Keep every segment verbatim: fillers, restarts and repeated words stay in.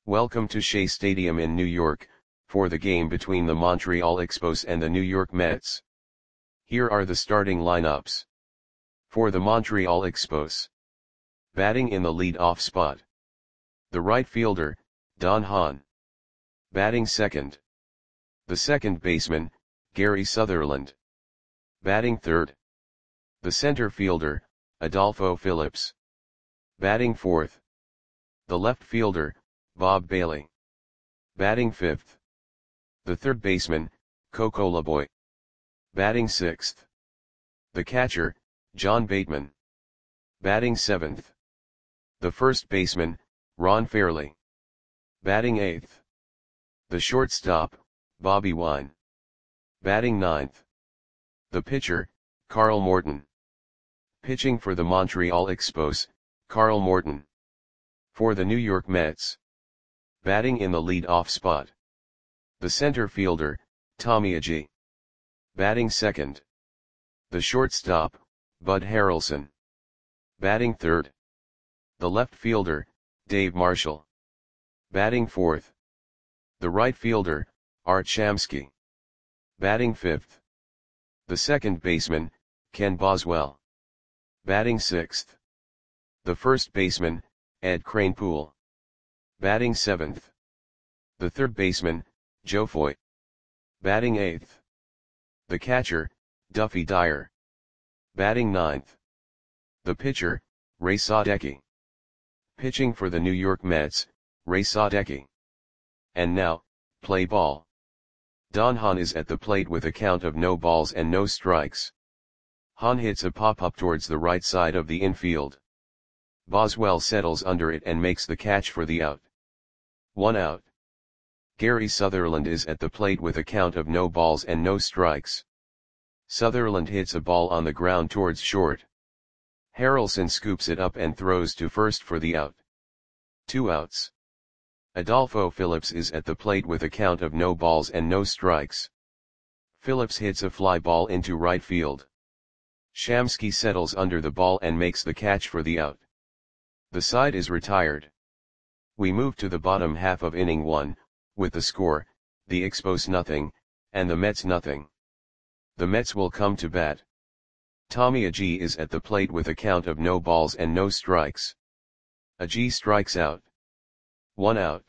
Welcome to Shea Stadium in New York, for the game between the Montreal Expos and the New York Mets. Here are the starting lineups. For the Montreal Expos. Batting in the lead-off spot. The right fielder, Don Hahn. Batting second. The second baseman, Gary Sutherland. Batting third. The center fielder, Adolfo Phillips. Batting fourth. The left fielder, Bob Bailey. Batting fifth. The third baseman, Coco Laboy. Batting sixth. The catcher, John Bateman. Batting seventh. The first baseman, Ron Fairly. Batting eighth. The shortstop, Bobby Wine. Batting ninth. The pitcher, Carl Morton. Pitching for the Montreal Expos, Carl Morton. For the New York Mets. Batting in the lead-off spot. The center fielder, Tommy Agee. Batting second. The shortstop, Bud Harrelson. Batting third. The left fielder, Dave Marshall. Batting fourth. The right fielder, Art Shamsky. Batting fifth. The second baseman, Ken Boswell. Batting sixth. The first baseman, Ed Kranepool. Batting seventh. The third baseman, Joe Foy. Batting eighth. The catcher, Duffy Dyer. Batting ninth. The pitcher, Ray Sadecki. Pitching for the New York Mets, Ray Sadecki. And now, play ball. Don Hahn is at the plate with a count of no balls and no strikes. Hahn hits a pop-up towards the right side of the infield. Boswell settles under it and makes the catch for the out. One out. Gary Sutherland is at the plate with a count of no balls and no strikes. Sutherland hits a ball on the ground towards short. Harrelson scoops it up and throws to first for the out. Two outs. Adolfo Phillips is at the plate with a count of no balls and no strikes. Phillips hits a fly ball into right field. Shamsky settles under the ball and makes the catch for the out. The side is retired. We move to the bottom half of inning one, with the score, the Expos nothing, and the Mets nothing. The Mets will come to bat. Tommy Agee is at the plate with a count of no balls and no strikes. Agee strikes out. One out.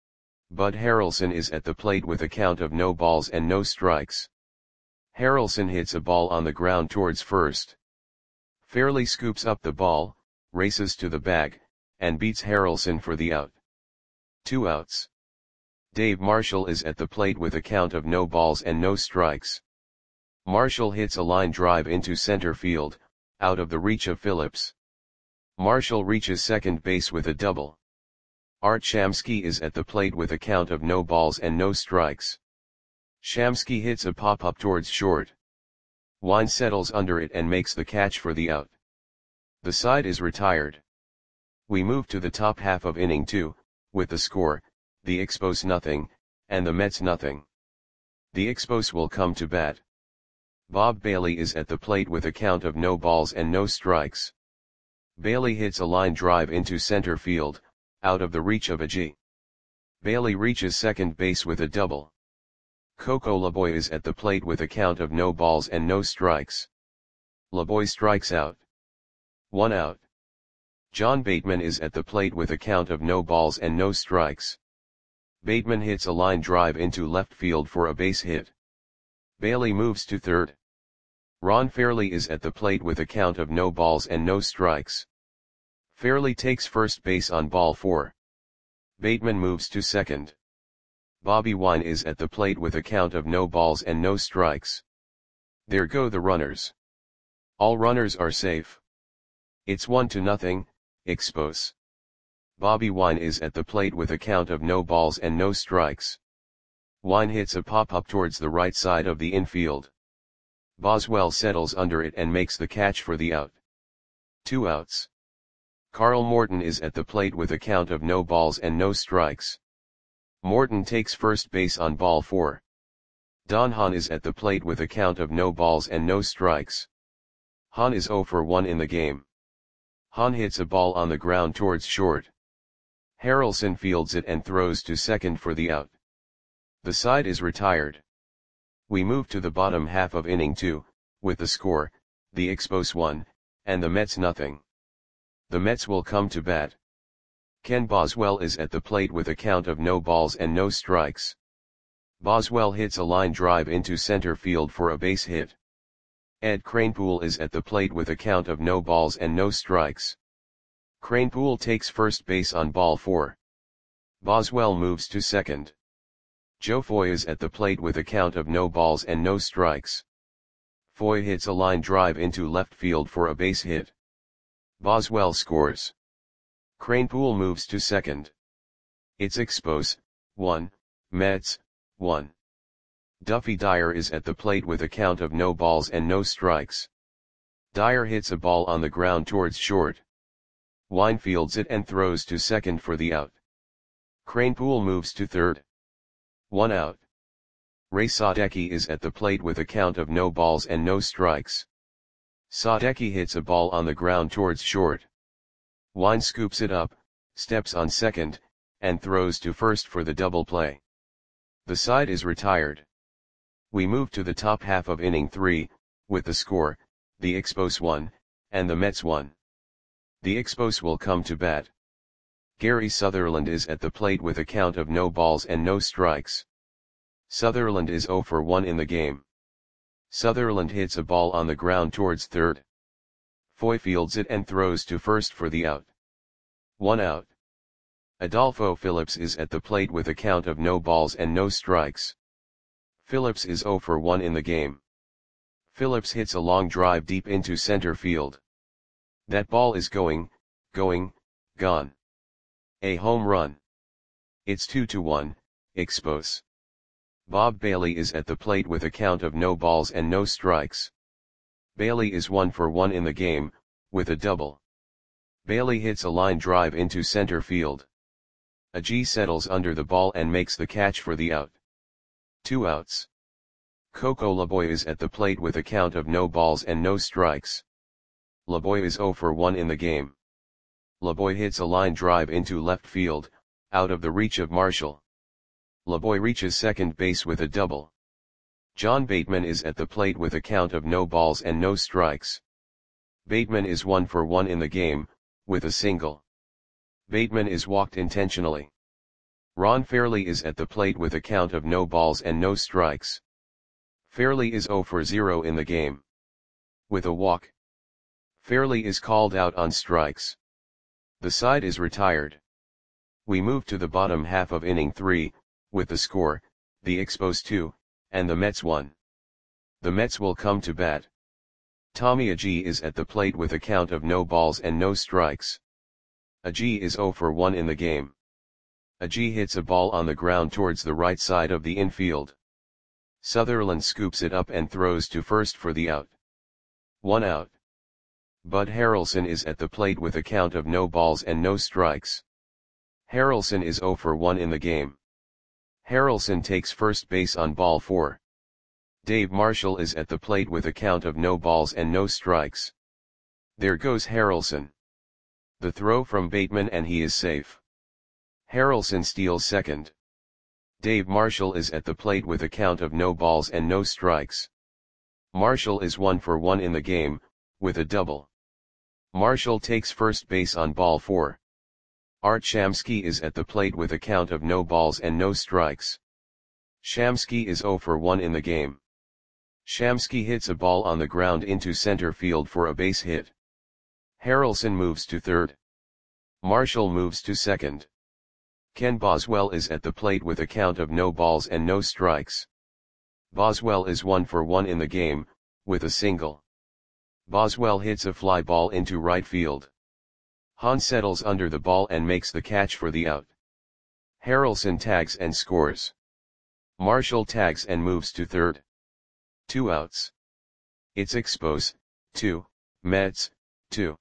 Bud Harrelson is at the plate with a count of no balls and no strikes. Harrelson hits a ball on the ground towards first. Fairly scoops up the ball, races to the bag, and beats Harrelson for the out. Two outs. Dave Marshall is at the plate with a count of no balls and no strikes. Marshall hits a line drive into center field, out of the reach of Phillips. Marshall reaches second base with a double. Art Shamsky is at the plate with a count of no balls and no strikes. Shamsky hits a pop-up towards short. Wine settles under it and makes the catch for the out. The side is retired. We move to the top half of inning two, with the score, the Expos nothing, and the Mets nothing. The Expos will come to bat. Bob Bailey is at the plate with a count of no balls and no strikes. Bailey hits a line drive into center field, out of the reach of Agee. Bailey reaches second base with a double. Coco Laboy is at the plate with a count of no balls and no strikes. Laboy strikes out. One out. John Bateman is at the plate with a count of no balls and no strikes. Bateman hits a line drive into left field for a base hit. Bailey moves to third. Ron Fairly is at the plate with a count of no balls and no strikes. Fairly takes first base on ball four. Bateman moves to second. Bobby Wine is at the plate with a count of no balls and no strikes. There go the runners. All runners are safe. It's one to nothing, Expos. Bobby Wine is at the plate with a count of no balls and no strikes. Wine hits a pop-up towards the right side of the infield. Boswell settles under it and makes the catch for the out. Two outs. Carl Morton is at the plate with a count of no balls and no strikes. Morton takes first base on ball four. Don Hahn is at the plate with a count of no balls and no strikes. Hahn is zero for one in the game. Hahn hits a ball on the ground towards short. Harrelson fields it and throws to second for the out. The side is retired. We move to the bottom half of inning two, with the score, the Expos one, and the Mets nothing. The Mets will come to bat. Ken Boswell is at the plate with a count of no balls and no strikes. Boswell hits a line drive into center field for a base hit. Ed Kranepool is at the plate with a count of no balls and no strikes. Kranepool takes first base on ball four. Boswell moves to second. Joe Foy is at the plate with a count of no balls and no strikes. Foy hits a line drive into left field for a base hit. Boswell scores. Kranepool moves to second. It's Expos, one, Mets, one. Duffy Dyer is at the plate with a count of no balls and no strikes. Dyer hits a ball on the ground towards short. Wine fields it and throws to second for the out. Kranepool moves to third. One out. Ray Sadecki is at the plate with a count of no balls and no strikes. Sadecki hits a ball on the ground towards short. Wine scoops it up, steps on second, and throws to first for the double play. The side is retired. We move to the top half of inning three, with the score, the Expos one, and the Mets one. The Expos will come to bat. Gary Sutherland is at the plate with a count of no balls and no strikes. Sutherland is zero for one in the game. Sutherland hits a ball on the ground towards third. Foy fields it and throws to first for the out. One out. Adolfo Phillips is at the plate with a count of no balls and no strikes. Phillips is zero for one in the game. Phillips hits a long drive deep into center field. That ball is going, going, gone. A home run. It's two to one, Expos. Bob Bailey is at the plate with a count of no balls and no strikes. Bailey is one for one in the game, with a double. Bailey hits a line drive into center field. Agee settles under the ball and makes the catch for the out. Two outs. Coco Laboy is at the plate with a count of no balls and no strikes. Laboy is zero for one in the game. Laboy hits a line drive into left field, out of the reach of Marshall. Laboy reaches second base with a double. John Bateman is at the plate with a count of no balls and no strikes. Bateman is one for one in the game, with a single. Bateman is walked intentionally. Ron Fairley is at the plate with a count of no balls and no strikes. Fairley is zero for zero in the game. With a walk. Fairley is called out on strikes. The side is retired. We move to the bottom half of inning three, with the score, the Expos two, and the Mets one. The Mets will come to bat. Tommy Agee is at the plate with a count of no balls and no strikes. Agee is zero for one in the game. Agee hits a ball on the ground towards the right side of the infield. Sutherland scoops it up and throws to first for the out. One out. Bud Harrelson is at the plate with a count of no balls and no strikes. Harrelson is zero for one in the game. Harrelson takes first base on ball four. Dave Marshall is at the plate with a count of no balls and no strikes. There goes Harrelson. The throw from Bateman and he is safe. Harrelson steals second. Dave Marshall is at the plate with a count of no balls and no strikes. Marshall is one for one in the game, with a double. Marshall takes first base on ball four. Art Shamsky is at the plate with a count of no balls and no strikes. Shamsky is zero for one in the game. Shamsky hits a ball on the ground into center field for a base hit. Harrelson moves to third. Marshall moves to second. Ken Boswell is at the plate with a count of no balls and no strikes. Boswell is one for one in the game, with a single. Boswell hits a fly ball into right field. Hahn settles under the ball and makes the catch for the out. Harrelson tags and scores. Marshall tags and moves to third. Two outs. It's Expos, two, Mets, two.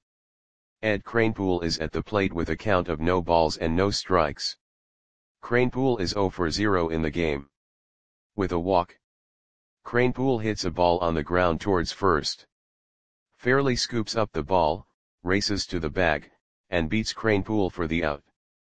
Ed Kranepool is at the plate with a count of no balls and no strikes. Kranepool is zero for zero in the game. With a walk. Kranepool hits a ball on the ground towards first. Fairley scoops up the ball, races to the bag, and beats Kranepool for the out.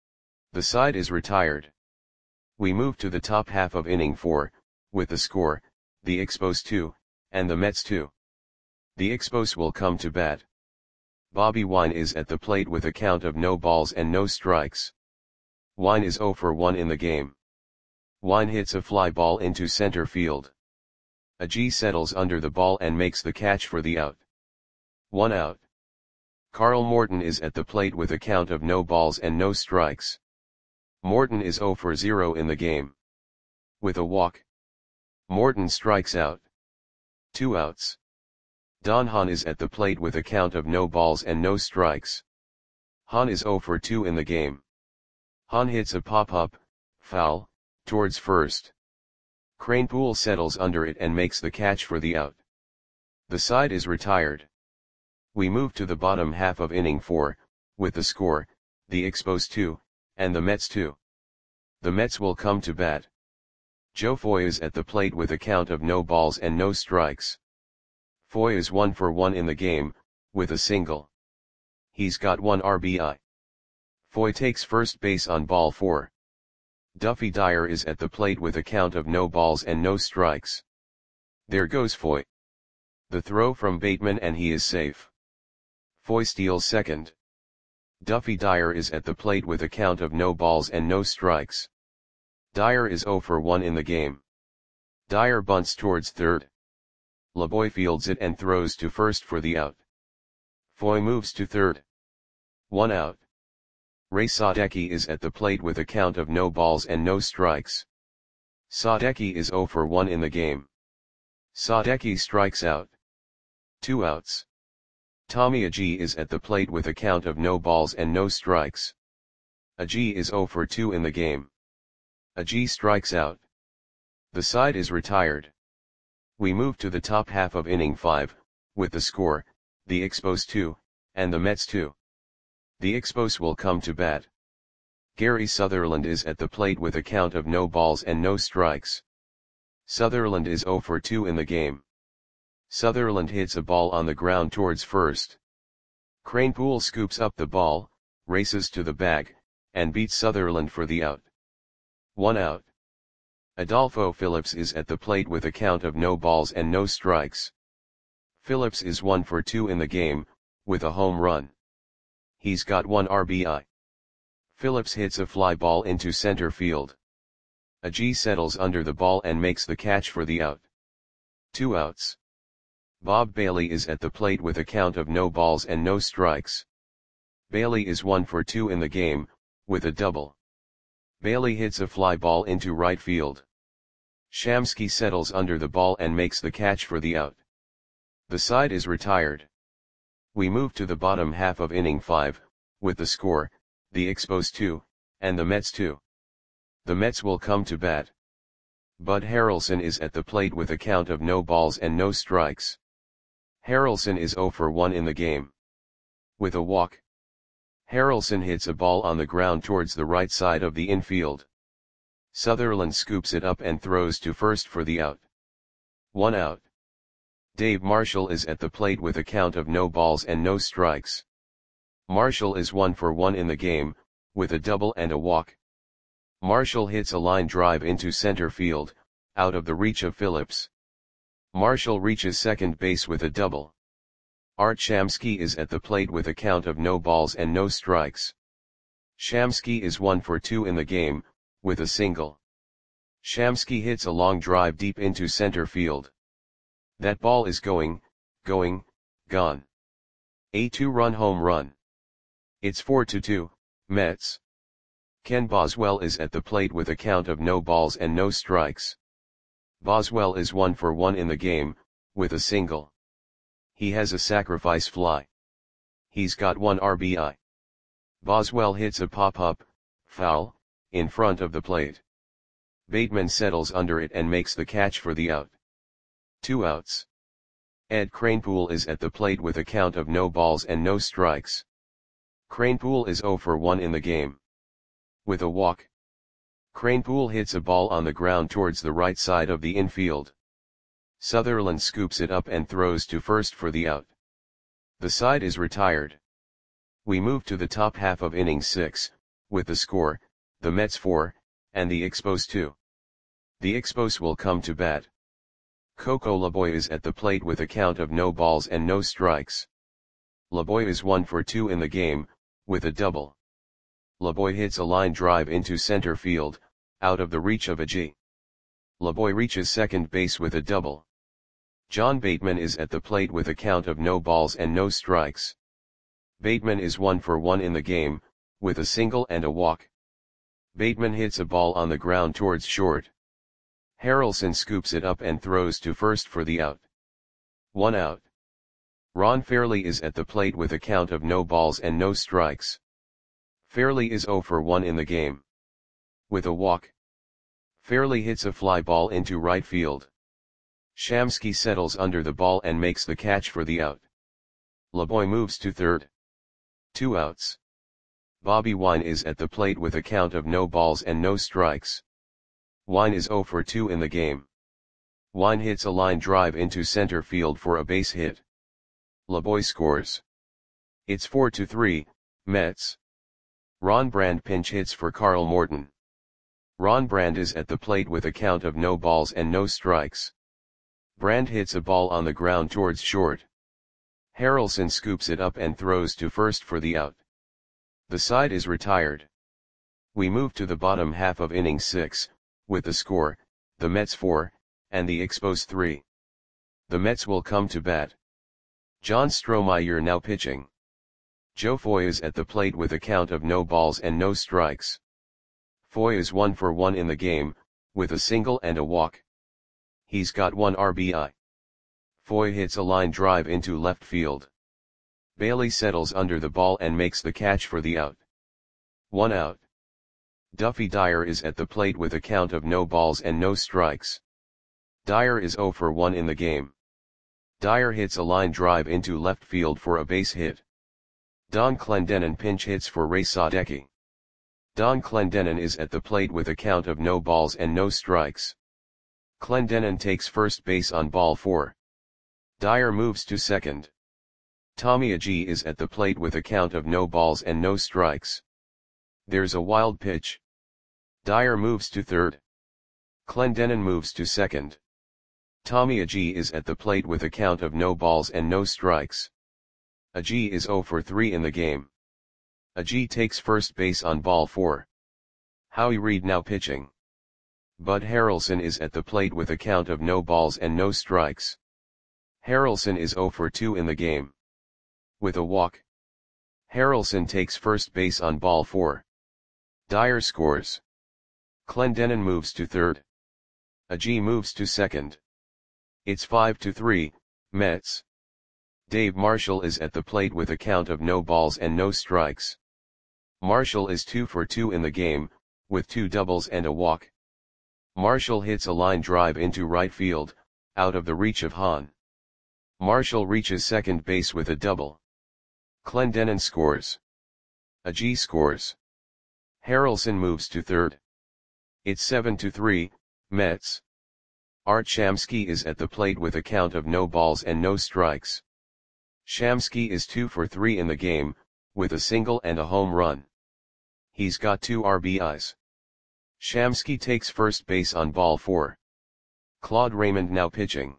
The side is retired. We move to the top half of inning four, with the score, the Expos two, and the Mets two. The Expos will come to bat. Bobby Wine is at the plate with a count of no balls and no strikes. Wine is oh for one in the game. Wine hits a fly ball into center field. Agee settles under the ball and makes the catch for the out. One out. Carl Morton is at the plate with a count of no balls and no strikes. Morton is oh for zero in the game. With a walk, Morton strikes out. Two outs. Don Hahn is at the plate with a count of no balls and no strikes. Hahn is oh for two in the game. Hahn hits a pop-up, foul, towards first. Kranepool settles under it and makes the catch for the out. The side is retired. We move to the bottom half of inning four, with the score, the Expos two, and the Mets two. The Mets will come to bat. Joe Foy is at the plate with a count of no balls and no strikes. Foy is one for one in the game, with a single. He's got one R B I. Foy takes first base on ball four. Duffy Dyer is at the plate with a count of no balls and no strikes. There goes Foy. The throw from Bateman and he is safe. Foy steals second. Duffy Dyer is at the plate with a count of no balls and no strikes. Dyer is oh for one in the game. Dyer bunts towards third. LeBoy fields it and throws to first for the out. Foy moves to third. One out. Ray Sadecki is at the plate with a count of no balls and no strikes. Sadecki is oh for one in the game. Sadecki strikes out. Two outs. Tommy Agee is at the plate with a count of no balls and no strikes. Agee is oh for two in the game. Agee strikes out. The side is retired. We move to the top half of inning five, with the score, the Expos two, and the Mets two. The Expos will come to bat. Gary Sutherland is at the plate with a count of no balls and no strikes. Sutherland is oh for two in the game. Sutherland hits a ball on the ground towards first. Kranepool scoops up the ball, races to the bag, and beats Sutherland for the out. One out. Adolfo Phillips is at the plate with a count of no balls and no strikes. Phillips is one for two in the game, with a home run. He's got one R B I. Phillips hits a fly ball into center field. Agee settles under the ball and makes the catch for the out. Two outs. Bob Bailey is at the plate with a count of no balls and no strikes. Bailey is one for two in the game, with a double. Bailey hits a fly ball into right field. Shamsky settles under the ball and makes the catch for the out. The side is retired. We move to the bottom half of inning five, with the score, the Expos two, and the Mets two. The Mets will come to bat. Bud Harrelson is at the plate with a count of no balls and no strikes. Harrelson is oh for one in the game. With a walk, Harrelson hits a ball on the ground towards the right side of the infield. Sutherland scoops it up and throws to first for the out. One out. Dave Marshall is at the plate with a count of no balls and no strikes. Marshall is one for one in the game, with a double and a walk. Marshall hits a line drive into center field, out of the reach of Phillips. Marshall reaches second base with a double. Art Shamsky is at the plate with a count of no balls and no strikes. Shamsky is one for two in the game, with a single. Shamsky hits a long drive deep into center field. That ball is going, going, gone. A two-run home run. It's four to two, Mets. Ken Boswell is at the plate with a count of no balls and no strikes. Boswell is one for one in the game, with a single. He has a sacrifice fly. He's got one R B I. Boswell hits a pop-up, foul, in front of the plate. Bateman settles under it and makes the catch for the out. Two outs. Ed Kranepool is at the plate with a count of no balls and no strikes. Kranepool is oh for one in the game. With a walk, Kranepool hits a ball on the ground towards the right side of the infield. Sutherland scoops it up and throws to first for the out. The side is retired. We move to the top half of inning six, with the score, the Mets four, and the Expos two. The Expos will come to bat. Coco Laboy is at the plate with a count of no balls and no strikes. Laboy is one for two in the game, with a double. Laboy hits a line drive into center field, out of the reach of Agee. Laboy reaches second base with a double. John Bateman is at the plate with a count of no balls and no strikes. Bateman is one for one in the game, with a single and a walk. Bateman hits a ball on the ground towards short. Harrelson scoops it up and throws to first for the out. One out. Ron Fairly is at the plate with a count of no balls and no strikes. Fairly is zero for one in the game. With a walk. Fairly hits a fly ball into right field. Shamsky settles under the ball and makes the catch for the out. Laboy moves to third. Two outs. Bobby Wine is at the plate with a count of no balls and no strikes. Wine is zero for two in the game. Wine hits a line drive into center field for a base hit. Laboy scores. It's four to three, Mets. Ron Brand pinch hits for Carl Morton. Ron Brand is at the plate with a count of no balls and no strikes. Brand hits a ball on the ground towards short. Harrelson scoops it up and throws to first for the out. The side is retired. We move to the bottom half of inning six, with the score, the Mets four, and the Expos three. The Mets will come to bat. John Strohmeyer now pitching. Joe Foy is at the plate with a count of no balls and no strikes. Foy is one for one in the game, with a single and a walk. He's got one R B I. Foy hits a line drive into left field. Bailey settles under the ball and makes the catch for the out. One out. Duffy Dyer is at the plate with a count of no balls and no strikes. Dyer is zero for one in the game. Dyer hits a line drive into left field for a base hit. Don Clendenon pinch hits for Ray Sadecki. Don Clendenon is at the plate with a count of no balls and no strikes. Clendenon takes first base on ball four. Dyer moves to second. Tommy Agee is at the plate with a count of no balls and no strikes. There's a wild pitch. Dyer moves to third. Clendenon moves to second. Tommy Agee is at the plate with a count of no balls and no strikes. Agee is zero for three in the game. Agee takes first base on ball four. Howie Reed now pitching. Bud Harrelson is at the plate with a count of no balls and no strikes. Harrelson is zero for two in the game. With a walk. Harrelson takes first base on ball four. Dyer scores. Clendenon moves to third. Agee moves to second. It's five to three, Mets. Dave Marshall is at the plate with a count of no balls and no strikes. Marshall is two for two in the game, with two doubles and a walk. Marshall hits a line drive into right field, out of the reach of Hahn. Marshall reaches second base with a double. Clendenon scores. Agee scores. Harrelson moves to third. It's seven to three, Mets. Art Shamsky is at the plate with a count of no balls and no strikes. Shamsky is two for three in the game, with a single and a home run. He's got two R B Is. Shamsky takes first base on ball four. Claude Raymond now pitching.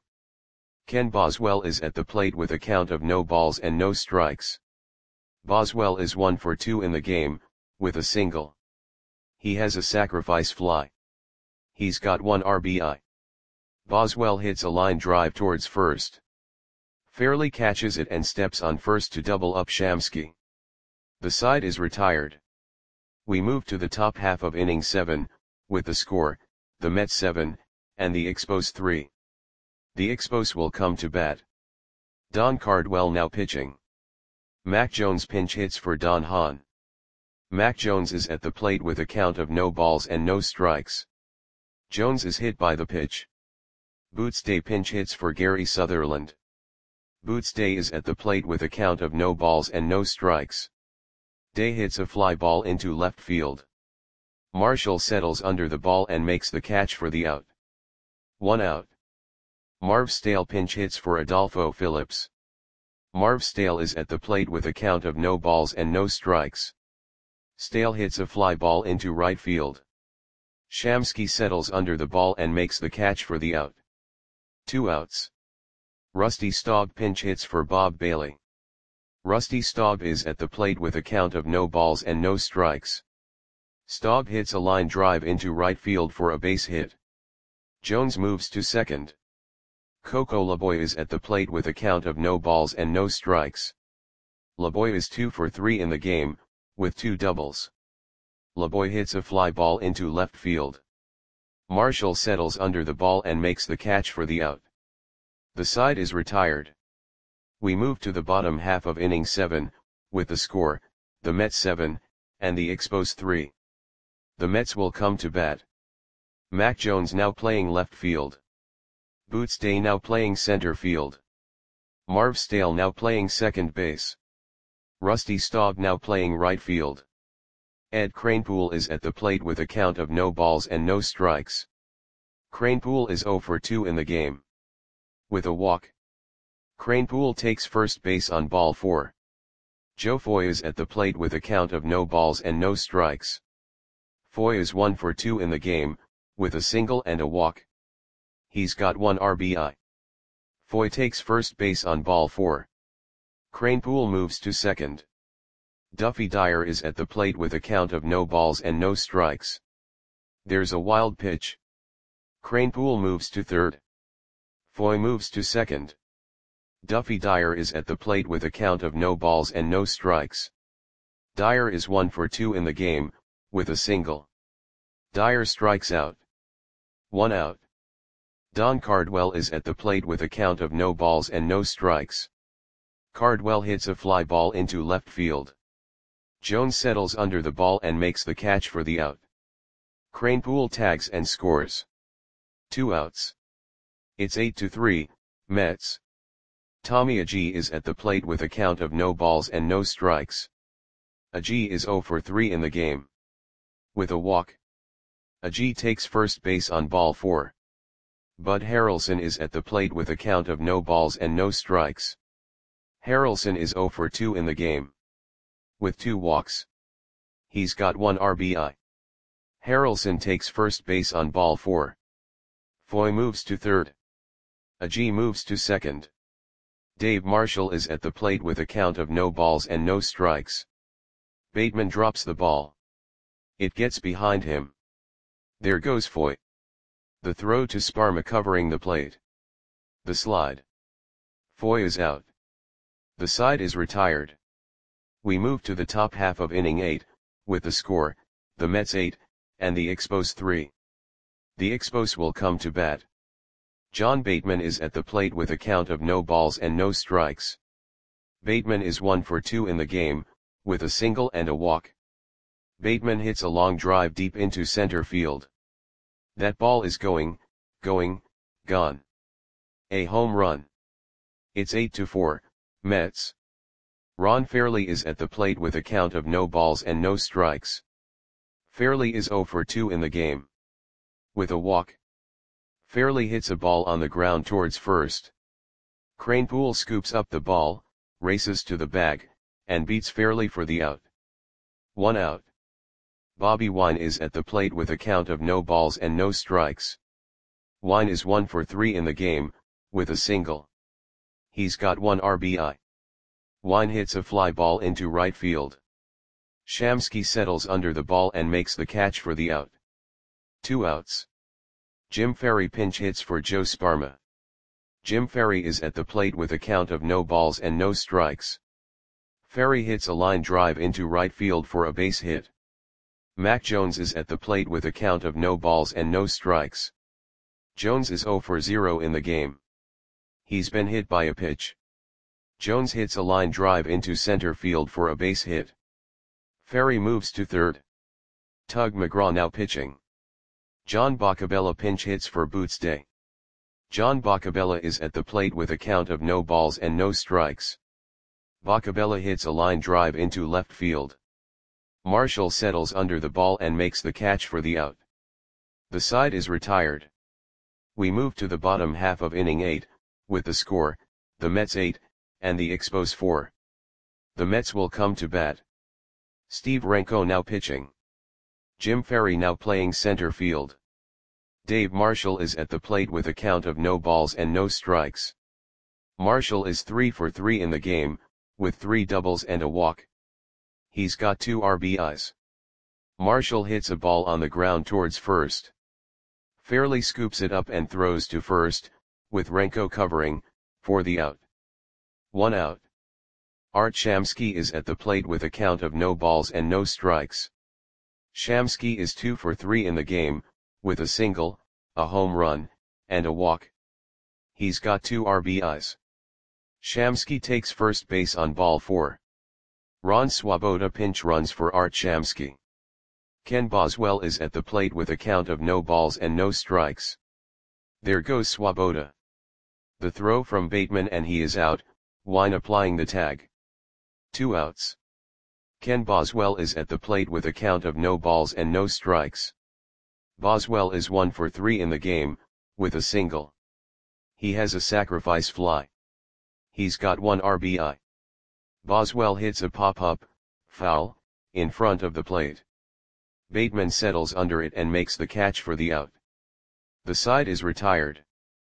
Ken Boswell is at the plate with a count of no balls and no strikes. Boswell is one for two in the game, with a single. He has a sacrifice fly. He's got one R B I. Boswell hits a line drive towards first. Fairly catches it and steps on first to double up Shamsky. The side is retired. We move to the top half of inning seven, with the score, the Mets seven, and the Expos three. The Expos will come to bat. Don Cardwell now pitching. Mac Jones pinch hits for Don Hahn. Mac Jones is at the plate with a count of no balls and no strikes. Jones is hit by the pitch. Boots Day pinch hits for Gary Sutherland. Boots Day is at the plate with a count of no balls and no strikes. Day hits a fly ball into left field. Marshall settles under the ball and makes the catch for the out. One out. Marv Stale pinch hits for Adolfo Phillips. Marv Stale is at the plate with a count of no balls and no strikes. Stale hits a fly ball into right field. Shamsky settles under the ball and makes the catch for the out. Two outs. Rusty Staub pinch hits for Bob Bailey. Rusty Staub is at the plate with a count of no balls and no strikes. Staub hits a line drive into right field for a base hit. Jones moves to second. Coco Laboy is at the plate with a count of no balls and no strikes. Laboy is two for three in the game, with two doubles. Laboy hits a fly ball into left field. Marshall settles under the ball and makes the catch for the out. The side is retired. We move to the bottom half of inning seven, with the score, the Mets seven, and the Expos three. The Mets will come to bat. Mac Jones now playing left field. Boots Day now playing center field. Marv Stale now playing second base. Rusty Staub now playing right field. Ed Kranepool is at the plate with a count of no balls and no strikes. Kranepool is oh for two in the game. With a walk. Kranepool takes first base on ball four. Joe Foy is at the plate with a count of no balls and no strikes. Foy is one for two in the game, with a single and a walk. He's got one R B I. Foy takes first base on ball four. Kranepool moves to second. Duffy Dyer is at the plate with a count of no balls and no strikes. There's a wild pitch. Kranepool moves to third. Foy moves to second. Duffy Dyer is at the plate with a count of no balls and no strikes. Dyer is one for two in the game, with a single. Dyer strikes out. One out. Don Cardwell is at the plate with a count of no balls and no strikes. Cardwell hits a fly ball into left field. Jones settles under the ball and makes the catch for the out. Kranepool tags and scores. Two outs. It's eight to three, Mets. Tommy Agee is at the plate with a count of no balls and no strikes. Agee is oh for three in the game. With a walk. Agee takes first base on ball four. Bud Harrelson is at the plate with a count of no balls and no strikes. Harrelson is oh for two in the game. With two walks. He's got one R B I. Harrelson takes first base on ball four. Foy moves to third. Agee moves to second. Dave Marshall is at the plate with a count of no balls and no strikes. Bateman drops the ball. It gets behind him. There goes Foy. The throw to Sparma covering the plate. The slide. Foy is out. The side is retired. We move to the top half of inning eight, with the score, the Mets eight, and the Expos three. The Expos will come to bat. John Bateman is at the plate with a count of no balls and no strikes. Bateman is one for two in the game, with a single and a walk. Bateman hits a long drive deep into center field. That ball is going, going, gone. A home run. It's eight to four, Mets. Ron Fairly is at the plate with a count of no balls and no strikes. Fairly is oh for two in the game. With a walk. Fairly hits a ball on the ground towards first. Kranepool scoops up the ball, races to the bag, and beats Fairly for the out. One out. Bobby Wine is at the plate with a count of no balls and no strikes. Wine is one for three in the game, with a single. He's got one R B I. Wine hits a fly ball into right field. Shamsky settles under the ball and makes the catch for the out. Two outs. Jim Ferry pinch hits for Joe Sparma. Jim Ferry is at the plate with a count of no balls and no strikes. Ferry hits a line drive into right field for a base hit. Mac Jones is at the plate with a count of no balls and no strikes. Jones is oh for zero in the game. He's been hit by a pitch. Jones hits a line drive into center field for a base hit. Ferry moves to third. Tug McGraw now pitching. John Boccabella pinch hits for Boots Day. John Boccabella is at the plate with a count of no balls and no strikes. Boccabella hits a line drive into left field. Marshall settles under the ball and makes the catch for the out. The side is retired. We move to the bottom half of inning eight, with the score, the Mets eight, and the Expos four. The Mets will come to bat. Steve Renko now pitching. Jim Ferry now playing center field. Dave Marshall is at the plate with a count of no balls and no strikes. Marshall is three for three in the game, with three doubles and a walk. He's got two R B Is. Marshall hits a ball on the ground towards first. Fairley scoops it up and throws to first, with Renko covering, for the out. One out. Art Shamsky is at the plate with a count of no balls and no strikes. Shamsky is two for three in the game, with a single, a home run, and a walk. He's got two R B Is. Shamsky takes first base on ball four. Ron Swoboda pinch runs for Art Shamsky. Ken Boswell is at the plate with a count of no balls and no strikes. There goes Swoboda. The throw from Bateman and he is out, Wine applying the tag. Two outs. Ken Boswell is at the plate with a count of no balls and no strikes. Boswell is one for three in the game, with a single. He has a sacrifice fly. He's got one R B I. Boswell hits a pop-up, foul, in front of the plate. Bateman settles under it and makes the catch for the out. The side is retired.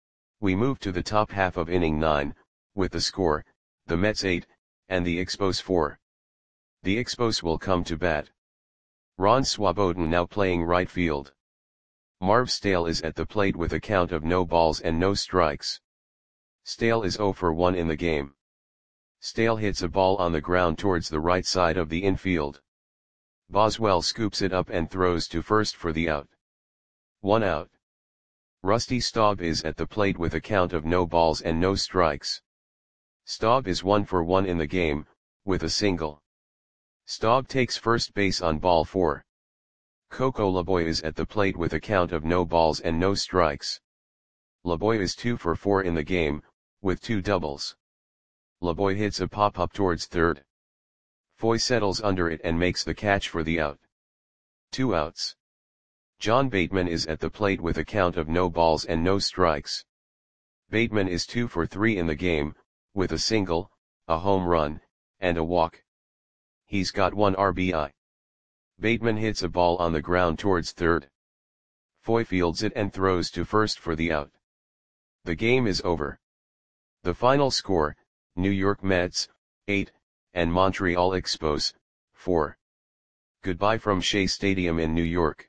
We move to the top half of inning nine, with the score, the Mets eight, and the Expos four. The Expos will come to bat. Ron Swoboda now playing right field. Marv Stale is at the plate with a count of no balls and no strikes. Stale is zero for one in the game. Stale hits a ball on the ground towards the right side of the infield. Boswell scoops it up and throws to first for the out. One out. Rusty Staub is at the plate with a count of no balls and no strikes. Staub is one for one in the game, with a single. Staub takes first base on ball four. Coco Laboy is at the plate with a count of no balls and no strikes. Laboy is two for four in the game, with two doubles. Laboy hits a pop-up towards third. Foy settles under it and makes the catch for the out. Two outs. John Bateman is at the plate with a count of no balls and no strikes. Bateman is two for three in the game, with a single, a home run, and a walk. He's got one R B I. Bateman hits a ball on the ground towards third. Foy fields it and throws to first for the out. The game is over. The final score, New York Mets, eight, and Montreal Expos, four. Goodbye from Shea Stadium in New York.